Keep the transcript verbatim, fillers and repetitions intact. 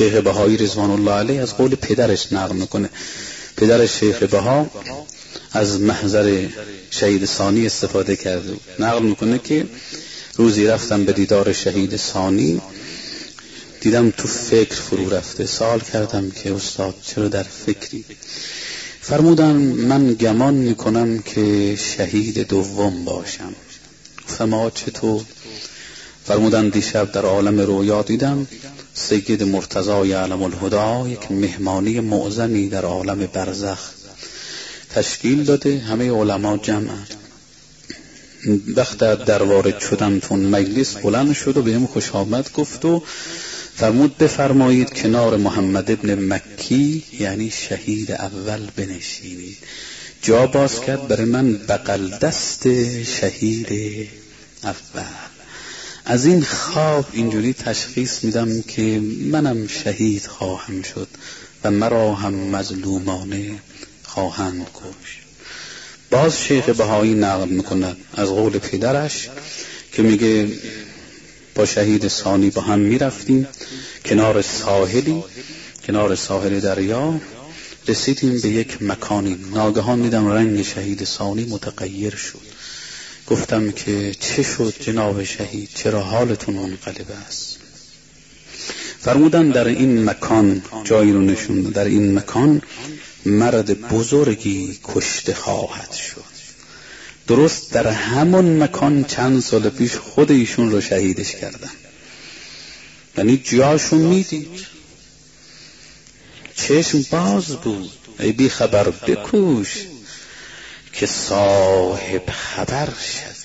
شیخ بهایی رضوان الله علیه از قول پدرش نقل میکنه. پدر شیخ بها از محضر شهید ثانی استفاده کرده. نقل میکنه که روزی رفتم به دیدار شهید ثانی، دیدم تو فکر فرو رفته. سوال کردم که استاد چرا در فکری؟ فرمودن من گمان میکنم که شهید دوم باشم. گفتم چطور؟ فرمودن دیشب در عالم رویا دیدم سید مرتضی یعلم الهدی یک مهمانی معظمی در عالم برزخ تشکیل داده، همه علما جمعن. وقت در وارد شدم تون مجلس بلند شد و بهم خوش آمد گفت و فرمود بفرمایید کنار محمد ابن مکی یعنی شهید اول بنشینید. جا باز کرد برای من بغل دست شهید اول. از این خواب اینجوری تشخیص میدم که منم شهید خواهم شد و مرا هم مظلومانه خواهند کشت. باز شیخ بهایی نقل میکند از قول پدرش که میگه با شهید ثانی با هم میرفتیم کنار ساحلی، کنار ساحل دریا، رسیدیم به یک مکانی. ناگهان دیدم رنگ شهید ثانی متغیر شد. گفتم که چه شد جناب شهید، چرا حالتون منقلب است؟ فرمودن در این مکان، جایی رو نشون، در این مکان مرد بزرگی کشته خواهد شد. درست در همون مکان چند سال پیش خود ایشون رو شهیدش کردن. یعنی جاشون میدید، چشم باز بود. ای بی خبر بکوش که صاحب خبر شد.